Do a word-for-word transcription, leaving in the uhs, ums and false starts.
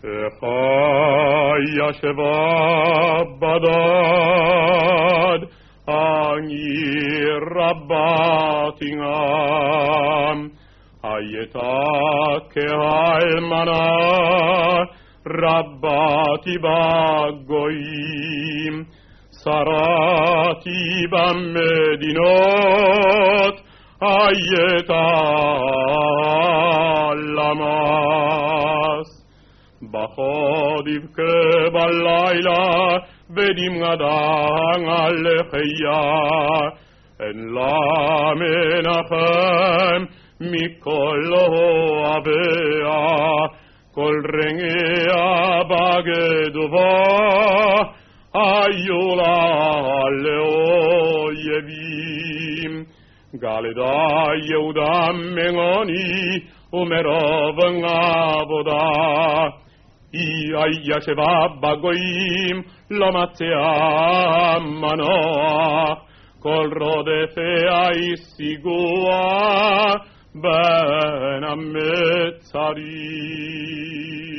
ישבה בדד אני רבתי גם הייתה כאלמנה רבתי בגויים שרתי במדינות הייתה למס בחוד יבכה בלילה ודמעתן על חייה אין לה מנחם מכל אוהביה כל רגעיה בגדובה היו לה לאויבים גלדה יהודה מגוני ומרוב עבודה היא ישבה בגויים לא מצאה מנוח כל רודפיה השיגוה בין המצרים